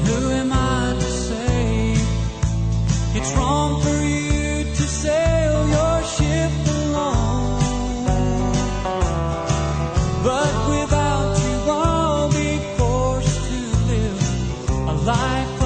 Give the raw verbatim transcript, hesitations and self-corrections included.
who am I to say it's wrong for you to sail your ship alone? But without you I'll be forced to live a life